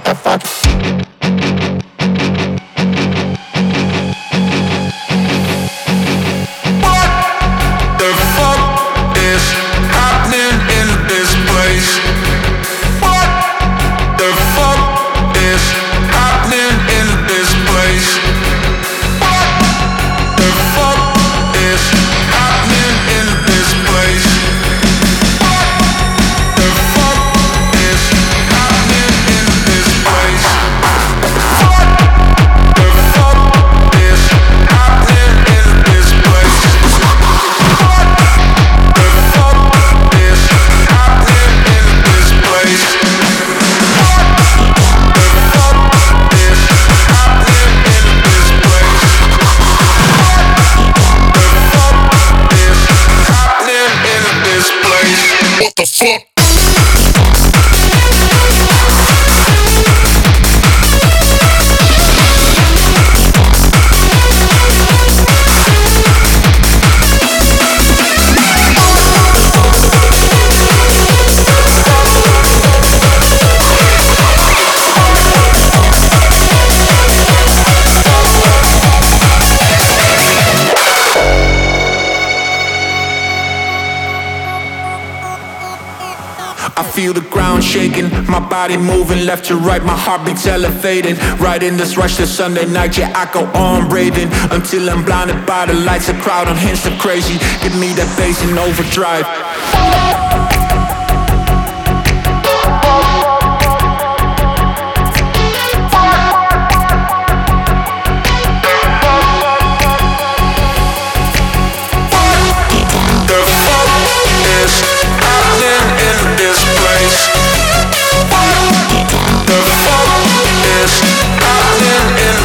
Feel the ground shaking, my body moving left to right, my heartbeat's elevated. Right in this rush this Sunday night, yeah, I go on raving until I'm blinded by the lights, a crowd unhinged and crazy. Give me that bass in overdrive. The fuck is happening in